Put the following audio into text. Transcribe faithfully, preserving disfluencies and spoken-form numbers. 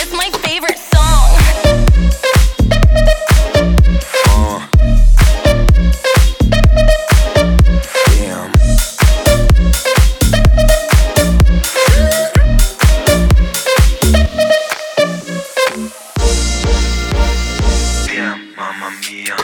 It's my favorite song. Uh. Damn. Damn, mamma mia.